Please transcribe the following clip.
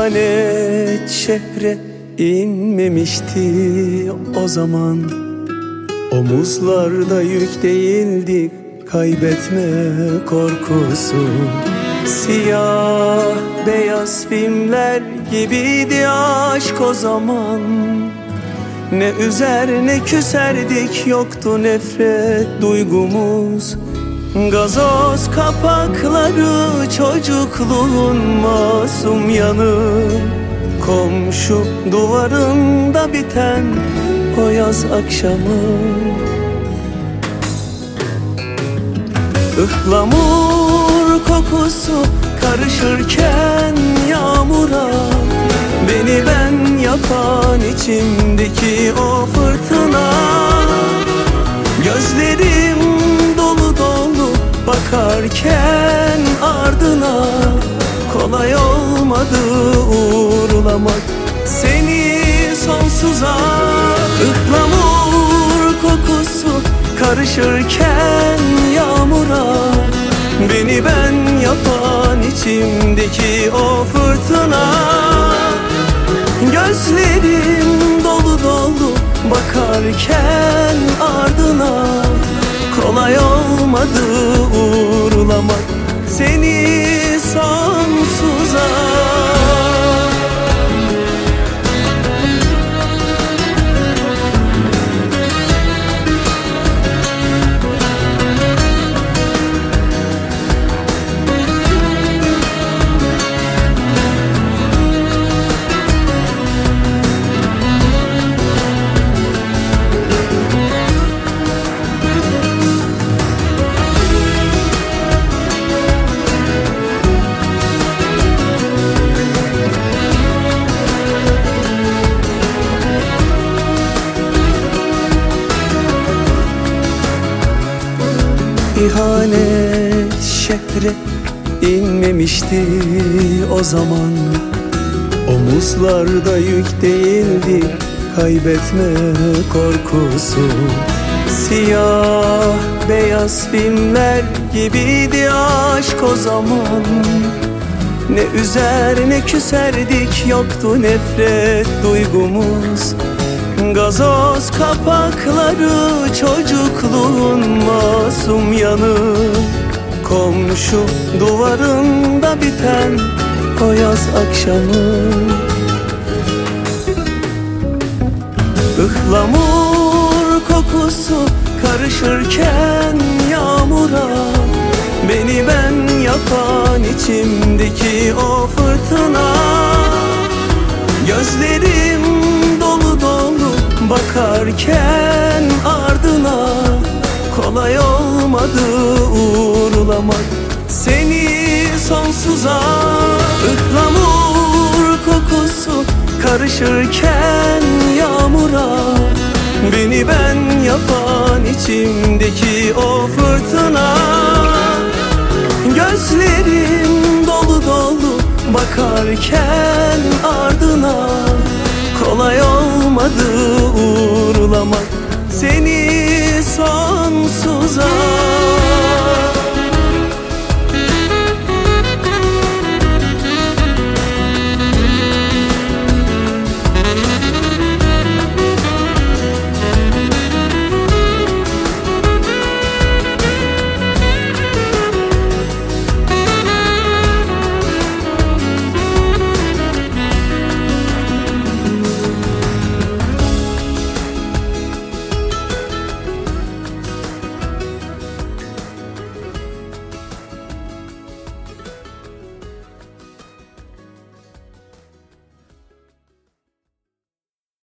İhanet şehre inmemişti o zaman. Omuzlarda yük değildi kaybetme korkusu. Siyah beyaz filmler gibiydi aşk o zaman. Ne üzer ne küserdik, yoktu nefret duygumuz. Gazoz kapakları çocukluğun masum yanı. Komşu duvarında biten o yaz akşamı. Ihlamur kokusu karışırken yağmura, beni ben yapan içimdeki o fırtına. Gözlerim dolu dolu bakarken ardına, kolay olmadı uğurlamak seni sonsuza. Ihlamur kokusu karışırken yağmura, beni ben yapan içimdeki o fırtına. Gözlerim dolu dolu bakarken ardına, kolay olmadı uğurlamak seni sonsuza. İhanet şehre inmemişti o zaman. Omuzlarda yük değildi kaybetme korkusu. Siyah beyaz filmler gibiydi aşk o zaman. Ne üzer ne küserdik, yoktu nefret duygumuz. Gazoz kapakları çocukluğun masum yanı. Komşu duvarında biten o yaz akşamı. Ihlamur kokusu karışırken yağmura, beni ben yapan içimdeki o fırtına. Gözlerim dolu dolu bakarken ardına, kolay olmadı uğurlamak seni sonsuza. Ihlamur kokusu karışırken yağmura, beni ben yapan içimdeki o fırtına. Gözlerim dolu dolu bakarken ardına, kolay olmadı